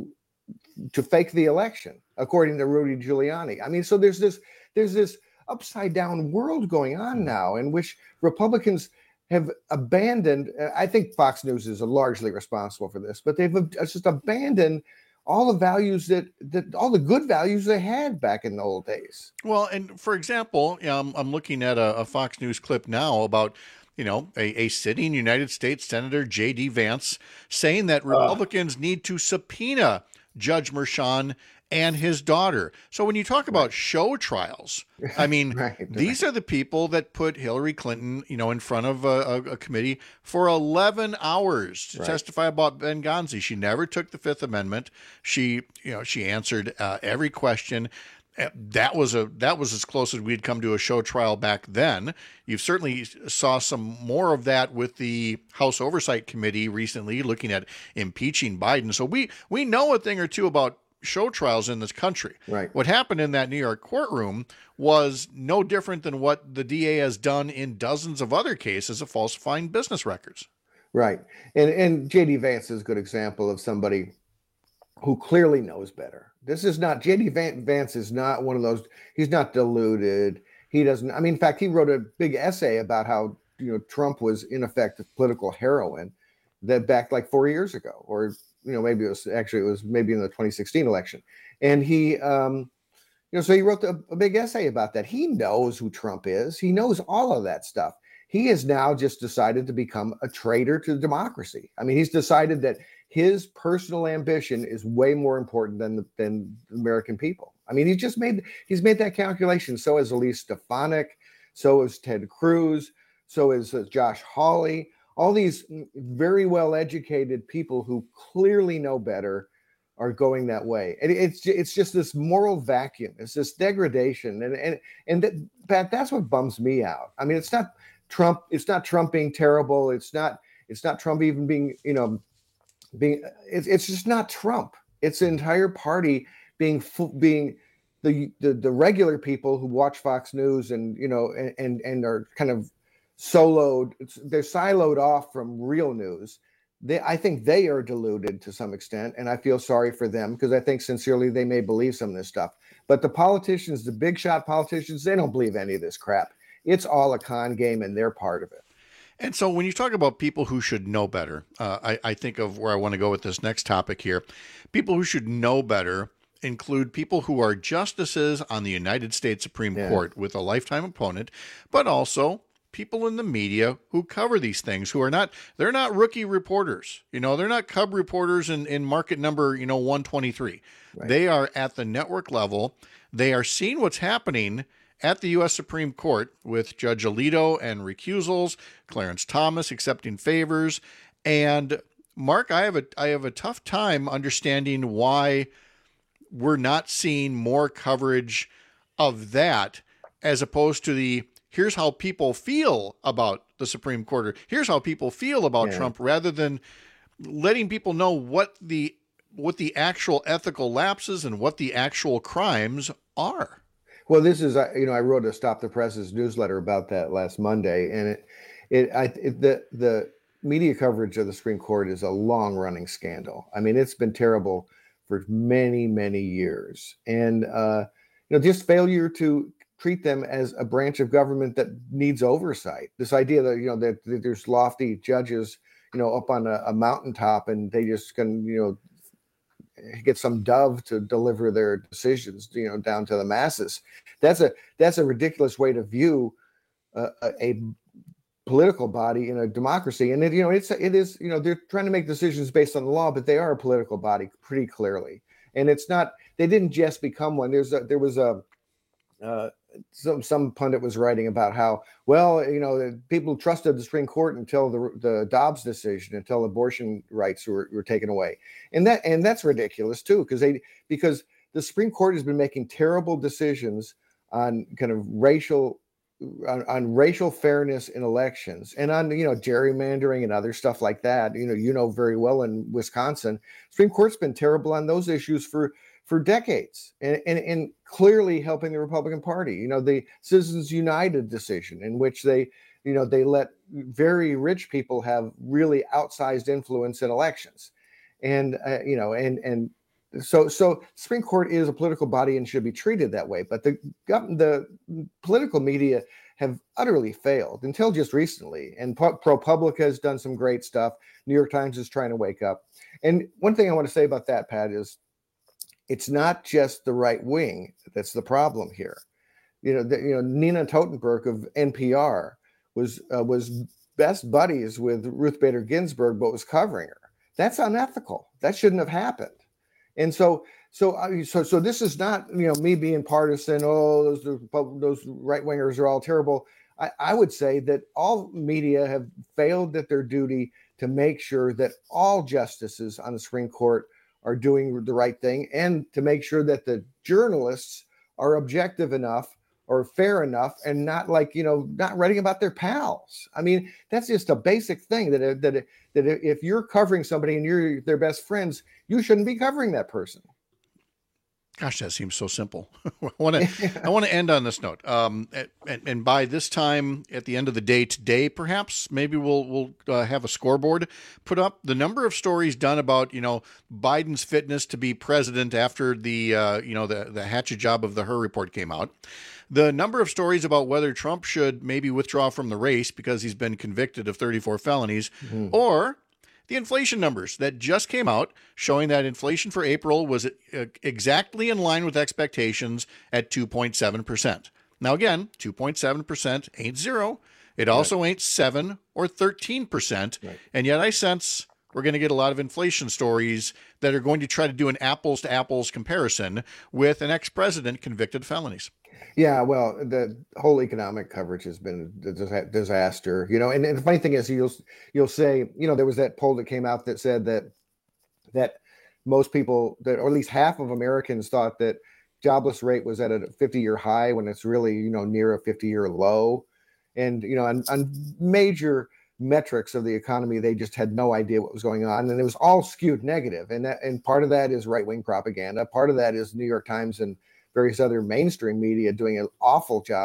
fake the election, according to Rudy Giuliani. I mean, so there's this upside down world going on now in which Republicans have abandoned. I think Fox News is largely responsible for this, but they've just abandoned all the values all the good values they had back in the old days. Well, and for example, I'm looking at a Fox News clip now about a sitting United States Senator J.D. Vance saying that Republicans need to subpoena Judge Merchan and his daughter. So when you talk about show trials, I mean, these are the people that put Hillary Clinton, in front of a committee for 11 hours to testify about Benghazi. She never took the Fifth Amendment. She answered every question. That was as close as we'd come to a show trial back then. You've certainly saw some more of that with the House Oversight Committee recently looking at impeaching Biden. So we know a thing or two about show trials in this country. Right. What happened in that New York courtroom was no different than what the DA has done in dozens of other cases of falsifying business records. Right. And J.D. Vance is a good example of somebody who clearly knows better. This is not, J.D. Vance is not one of those, he's not deluded. He doesn't, in fact, he wrote a big essay about how, Trump was in effect political heroin that back like 4 years ago, or, maybe it was maybe in the 2016 election. And he, so he wrote a big essay about that. He knows who Trump is. He knows all of that stuff. He has now just decided to become a traitor to democracy. I mean, he's decided that his personal ambition is way more important than the American people. I mean, he's made that calculation. So has Elise Stefanik. So is Ted Cruz. So is Josh Hawley. All these very well-educated people who clearly know better are going that way. And it's just this moral vacuum. It's this degradation. And that's what bums me out. I mean, it's not Trump. It's not Trump being terrible. It's not Trump even being, it's just not Trump. It's the entire party being the regular people who watch Fox News and, and are kind of they're siloed off from real news. I think they are deluded to some extent, and I feel sorry for them because I think sincerely they may believe some of this stuff. But the politicians, the big shot politicians, they don't believe any of this crap. It's all a con game, and they're part of it. And so when you talk about people who should know better, I think of where I want to go with this next topic here. People who should know better include people who are justices on the United States Supreme Court with a lifetime opponent, but also people in the media who cover these things they're not rookie reporters. They're not cub reporters in market number, 123. Right. They are at the network level. They are seeing what's happening at the U.S. Supreme Court with Judge Alito and recusals, Clarence Thomas accepting favors. And Mark, I have a tough time understanding why we're not seeing more coverage of that as opposed to here's how people feel about the Supreme Court, or here's how people feel about Trump, rather than letting people know what the actual ethical lapses and what the actual crimes are. Well, this is, I wrote a Stop the Presses newsletter about that last Monday, and the media coverage of the Supreme Court is a long running scandal. I mean, it's been terrible for many, many years. And, just failure to treat them as a branch of government that needs oversight. This idea that, that there's lofty judges, up on a mountaintop and they just can, get some dove to deliver their decisions, down to the masses. That's a ridiculous way to view a political body in a democracy. And it is, they're trying to make decisions based on the law, but they are a political body pretty clearly. And it's not, they didn't just become one. There was some pundit was writing about how, people trusted the Supreme Court until the Dobbs decision, until abortion rights were taken away. And that's ridiculous too, because the Supreme Court has been making terrible decisions on kind of racial fairness in elections and on, gerrymandering and other stuff like that. Very well in Wisconsin, Supreme Court's been terrible on those issues for decades and clearly helping the Republican Party. The Citizens United decision in which they let very rich people have really outsized influence in elections. So Supreme Court is a political body and should be treated that way. But the political media have utterly failed until just recently. And ProPublica has done some great stuff. New York Times is trying to wake up. And one thing I want to say about that, Pat, is it's not just the right wing that's the problem here. Nina Totenberg of NPR was best buddies with Ruth Bader Ginsburg, but was covering her. That's unethical. That shouldn't have happened. And so this is not, me being partisan. Oh, those right wingers are all terrible. I would say that all media have failed at their duty to make sure that all justices on the Supreme Court are doing the right thing, and to make sure that the journalists are objective enough or fair enough and not not writing about their pals. I mean, that's just a basic thing that if you're covering somebody and you're their best friends, you shouldn't be covering that person. Gosh, that seems so simple. I want to end on this note. And by this time, at the end of the day today, perhaps maybe we'll have a scoreboard put up. The number of stories done about Biden's fitness to be president after the hatchet job of the Hur report came out. The number of stories about whether Trump should maybe withdraw from the race because he's been convicted of 34 felonies, or the inflation numbers that just came out showing that inflation for April was exactly in line with expectations at 2.7%. Now, again, 2.7% ain't zero. It also ain't 7 or 13%. Right. And yet I sense we're going to get a lot of inflation stories that are going to try to do an apples to apples comparison with an ex-president convicted of felonies. Yeah, well, the whole economic coverage has been a disaster, and the funny thing is you'll say, there was that poll that came out that said that most people, that or at least half of Americans thought that jobless rate was at a 50-year high when it's really, near a 50-year low. And, on major metrics of the economy, they just had no idea what was going on. And it was all skewed negative. And part of that is right-wing propaganda. Part of that is New York Times and various other mainstream media doing an awful job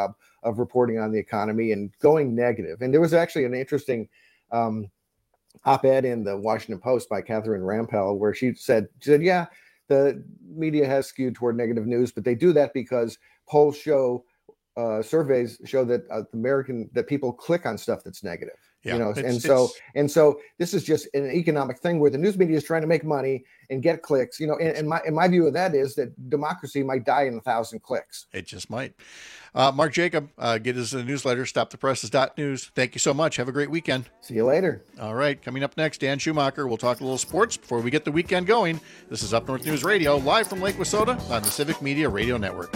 of reporting on the economy and going negative. And there was actually an interesting op-ed in the Washington Post by Catherine Rampell where she said, yeah, the media has skewed toward negative news, but they do that because polls show, surveys show that that people click on stuff that's negative. Yeah, and so this is just an economic thing where the news media is trying to make money and get clicks. And my view of that is that democracy might die in 1,000 clicks. It just might. Mark Jacob, get his newsletter, stopthepresses.news. Thank you so much. Have a great weekend. See you later. All right. Coming up next, Dan Schumacher. We'll talk a little sports before we get the weekend going. This is Up North News Radio, live from Lake Wissota on the Civic Media Radio Network.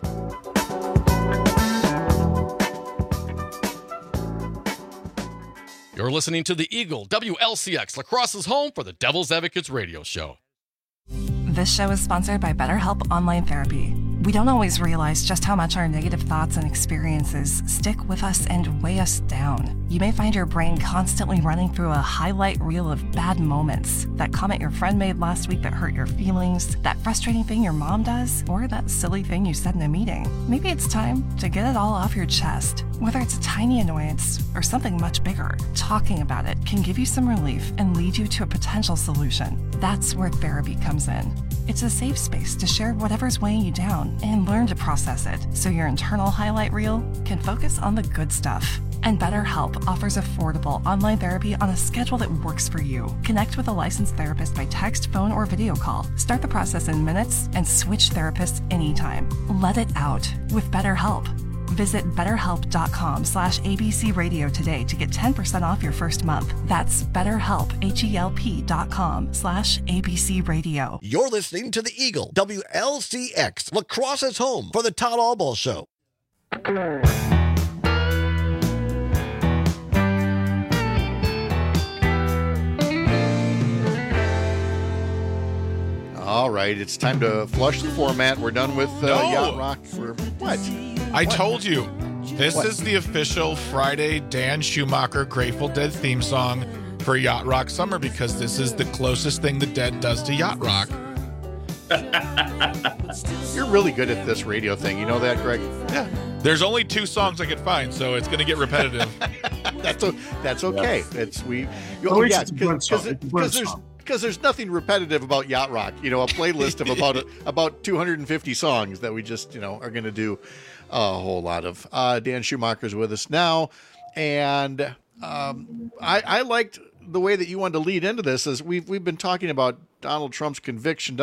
You're listening to the Eagle, WLCX, La Crosse's home for the Devil's Advocates radio show. This show is sponsored by BetterHelp Online Therapy. We don't always realize just how much our negative thoughts and experiences stick with us and weigh us down. You may find your brain constantly running through a highlight reel of bad moments. That comment your friend made last week that hurt your feelings, that frustrating thing your mom does, or that silly thing you said in a meeting. Maybe it's time to get it all off your chest. Whether it's a tiny annoyance or something much bigger, talking about it can give you some relief and lead you to a potential solution. That's where therapy comes in. It's a safe space to share whatever's weighing you down and learn to process it so your internal highlight reel can focus on the good stuff. And BetterHelp offers affordable online therapy on a schedule that works for you. Connect with a licensed therapist by text, phone, or video call. Start the process in minutes and switch therapists anytime. Let it out with BetterHelp. Visit BetterHelp.com/ABC Radio today to get 10% off your first month. That's BetterHelp, HELP.com/ABC Radio. You're listening to the Eagle, WLCX, La Crosse's home for the Todd Albaugh Show. All right, it's time to flush the format. We're done with Yacht Rock. What? I told you. This is the official Friday Dan Schumacher Grateful Dead theme song for Yacht Rock Summer because this is the closest thing the Dead does to Yacht Rock. You're really good at this radio thing. You know that, Greg? Yeah. There's only 2 songs I could find, so it's going to get repetitive. That's okay. Because there's nothing repetitive about Yacht Rock. A playlist of about 250 songs that we just are going to do a whole lot of. Dan Schumacher's with us now, and I liked the way that you wanted to lead into this. As we've been talking about Donald Trump's conviction,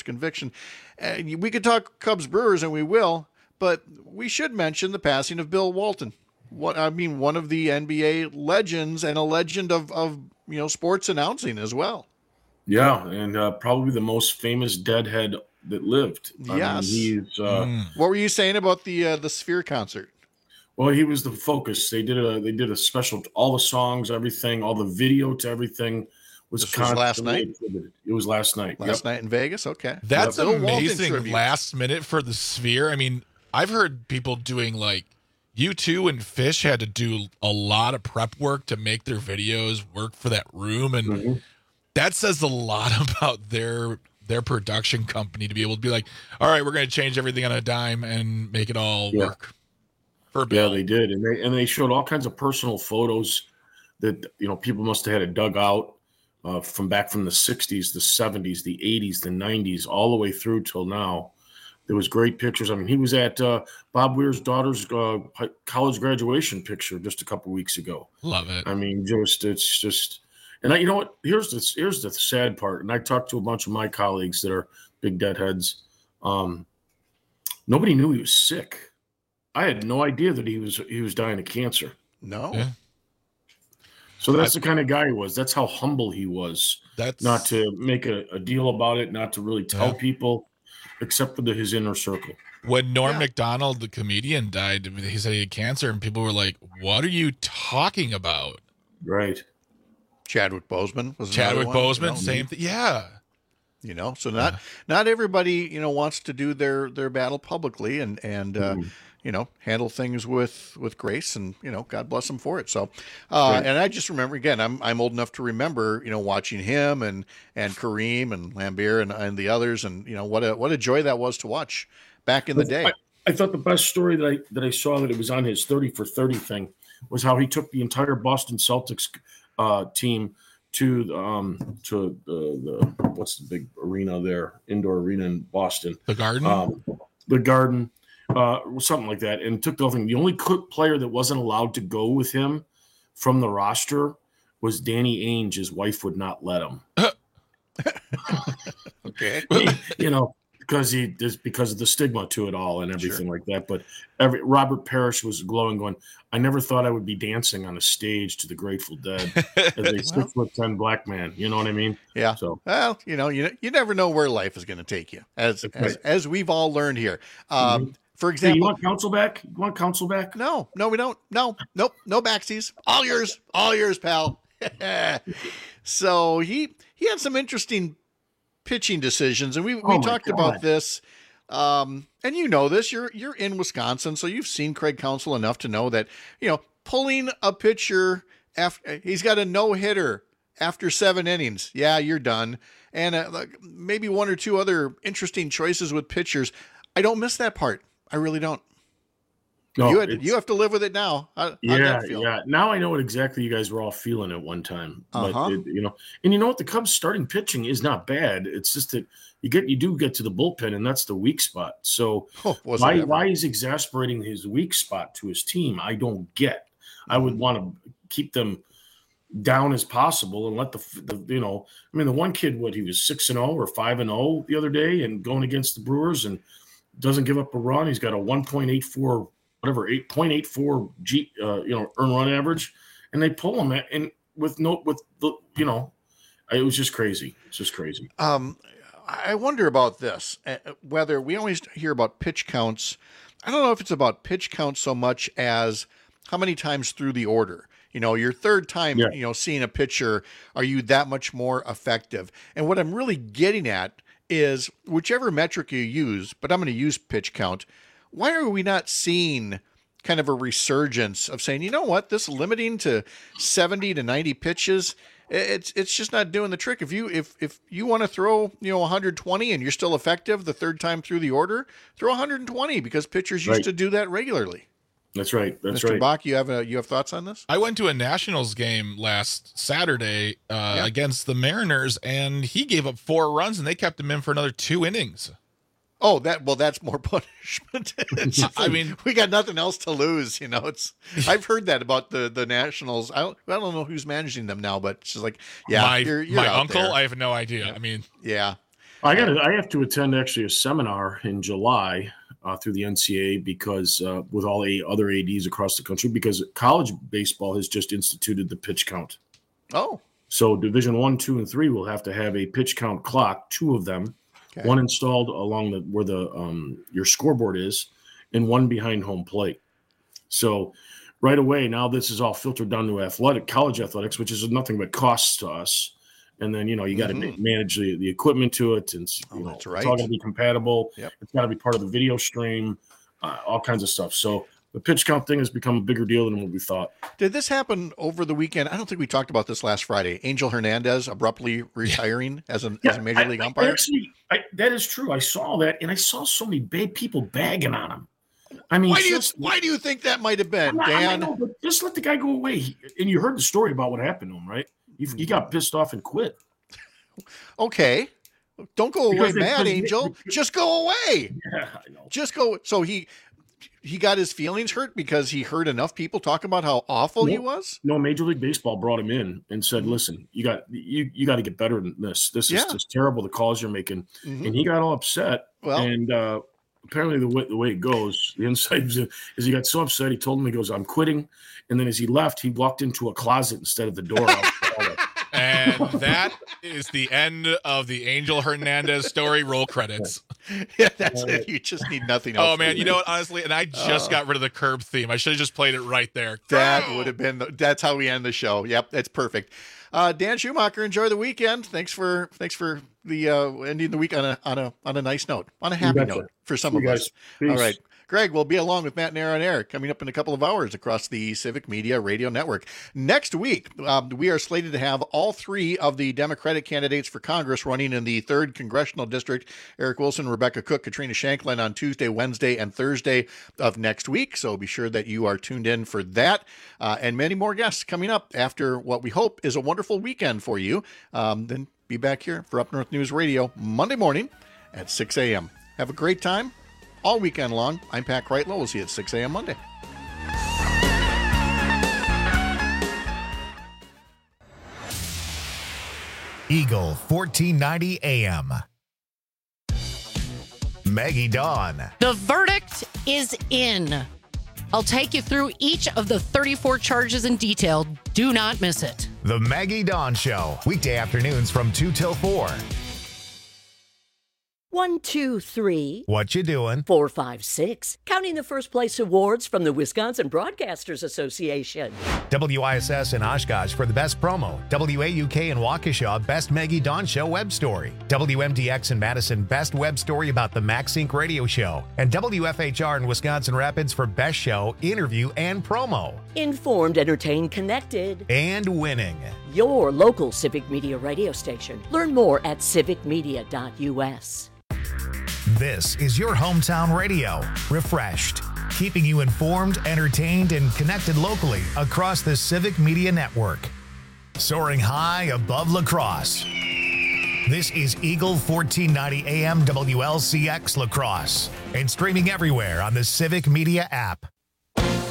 and we could talk Cubs Brewers, and we will, but we should mention the passing of Bill Walton. One of the NBA legends and a legend of sports announcing as well. Yeah, and probably the most famous deadhead that lived. Yes. He's. What were you saying about the Sphere concert? Well, he was the focus. They did a special. All the songs, everything, all the video to everything was last night. It was last night. Last night in Vegas. Okay, that's amazing. Last minute for the Sphere. I mean, I've heard people doing like U2 and Fish had to do a lot of prep work to make their videos work for that room and. That says a lot about their production company to be able to be like, all right, we're going to change everything on a dime and make it all work. For Bill. Yeah, they did, and they showed all kinds of personal photos that people must have had it dug out from back from the '60s, the '70s, the '80s, the '90s, all the way through till now. There was great pictures. I mean, he was at Bob Weir's daughter's college graduation picture just a couple weeks ago. Love it. I mean, it's just. And you know what? Here's the sad part. And I talked to a bunch of my colleagues that are big deadheads. Nobody knew he was sick. I had no idea that he was dying of cancer. No. Yeah. So that's the kind of guy he was. That's how humble he was. That's not to make a deal about it, not to really tell people, except for his inner circle. When Norm Macdonald, the comedian, died, he said he had cancer, and people were like, "What are you talking about?" Right. Chadwick Boseman was same thing. Yeah. So not everybody, wants to do their battle publicly and handle things with grace and, God bless them for it. So, and I just remember again, I'm old enough to remember, watching him and Kareem and Lambert and the others and, what a joy that was to watch back in the day. I thought the best story that I saw that it was on his 30 for 30 thing was how he took the entire Boston Celtics team to the what's the big arena there, indoor arena in Boston, the Garden, something like that, and took the whole thing. The only player that wasn't allowed to go with him from the roster was Danny Ainge. His wife would not let him. Okay, because of the stigma to it all and everything like that. But Robert Parrish was glowing, going, "I never thought I would be dancing on a stage to the Grateful Dead as a 6'10" black man." You know what I mean? Yeah. So, well, you never know where life is going to take you, as we've all learned here. For example, you want counsel back? You want counsel back? No, we don't. Nope, no backsies. All yours, pal. So he had some interesting pitching decisions, and we talked about this. And you know this. You're in Wisconsin, so you've seen Craig Counsell enough to know that pulling a pitcher after he's got a no-hitter after 7 innings. Yeah, you're done. And maybe one or two other interesting choices with pitchers. I don't miss that part. I really don't. No, you have to live with it now. How'd that feel? Yeah. Now I know what exactly you guys were all feeling at one time. But and you know what? The Cubs starting pitching is not bad. It's just that you do get to the bullpen, and that's the weak spot. So why he's exasperating his weak spot to his team, I don't get. I would want to keep them down as possible and let the one kid, he was 6-0 or 5-0 the other day and going against the Brewers and doesn't give up a run. He's got a 1.84 8.84 earn run average, and they pull him it was just crazy. It's just crazy. I wonder about this, whether we always hear about pitch counts. I don't know if it's about pitch count so much as how many times through the order. Your third time, seeing a pitcher, are you that much more effective? And what I'm really getting at is whichever metric you use, but I'm going to use pitch count. Why are we not seeing kind of a resurgence of saying, you know what, this limiting to 70 to 90 pitches, it's just not doing the trick. If you want to throw 120 and you're still effective the third time through the order, throw 120 because pitchers used to do that regularly. That's right. Mr. Bach, you have thoughts on this? I went to a Nationals game last Saturday against the Mariners, and he gave up 4 runs, and they kept him in for another 2 innings. Oh, that's more punishment. I mean, we got nothing else to lose. I've heard that about the Nationals. I don't know who's managing them now, but it's just like, you're my out uncle. there. I have no idea. I mean, I have to attend actually a seminar in July through the NCAA because with all other ADs across the country, because college baseball has just instituted the pitch count. Oh, so Division 1, 2, and 3 will have to have a pitch count clock, 2 of them. Okay. One installed along where your scoreboard is, and one behind home plate. So right away, now this is all filtered down to college athletics, which is nothing but costs to us. And then, you got to manage the equipment to it. And it's all got to be compatible. Yep. It's got to be part of the video stream, all kinds of stuff. So the pitch count thing has become a bigger deal than what we thought. Did this happen over the weekend? I don't think we talked about this last Friday. Angel Hernandez abruptly retiring as a major league umpire. That is true. I saw that, and I saw so many people bagging on him. I mean, why do you think that might have been, Dan? I know, but just let the guy go away. And you heard the story about what happened to him, right? He got pissed off and quit. Okay. Don't go away, mad, Angel. Just go away. Yeah, I know. Just go. So he got his feelings hurt because he heard enough people talk about how awful he was? No, Major League Baseball brought him in and said, listen, you got to get better than this. This is just terrible, the calls you're making. Mm-hmm. And he got all upset. Well, and apparently the way it goes, the inside is he got so upset, he told him, he goes, I'm quitting. And then as he left, he walked into a closet instead of the door. And that is the end of the Angel Hernandez story. Roll credits. Yeah, that's it. You just need nothing else. Oh, man. You know what? Honestly, and I just got rid of the Curb theme. I should have just played it right there. That would have been that's how we end the show. Yep, that's perfect. Dan Schumacher, enjoy the weekend. Thanks for the ending the week on a nice note, on a happy note for some of us. Peace. All right. Greg will be along with Matt and Aaron Air coming up in a couple of hours across the Civic Media Radio Network. Next week, we are slated to have all three of the Democratic candidates for Congress running in the 3rd Congressional District, Eric Wilson, Rebecca Cook, Katrina Shanklin, on Tuesday, Wednesday, and Thursday of next week. So be sure that you are tuned in for that, and many more guests coming up after what we hope is a wonderful weekend for you. Then be back here for Up North News Radio Monday morning at 6 a.m. Have a great time all weekend long. I'm Pat Kreitlow. We'll see you at 6 a.m. Monday. Eagle 1490 AM. Maggie Dawn. The verdict is in. I'll take you through each of the 34 charges in detail. Do not miss it. The Maggie Dawn Show. Weekday afternoons from 2 till 4. 1, 2, 3. What you doing? 4, 5, 6. Counting the first place awards from the Wisconsin Broadcasters Association. WISS in Oshkosh for the best promo. WAUK in Waukesha, best Maggie Dawn Show web story. WMDX in Madison, best web story about the Max Inc. radio show. And WFHR in Wisconsin Rapids for best show, interview, and promo. Informed, entertained, connected. And winning. Your local Civic Media radio station. Learn more at civicmedia.us. This is your hometown radio, refreshed, keeping you informed, entertained, and connected locally across the Civic Media Network. Soaring high above La Crosse. This is Eagle 1490 AM WLCX La Crosse and streaming everywhere on the Civic Media app.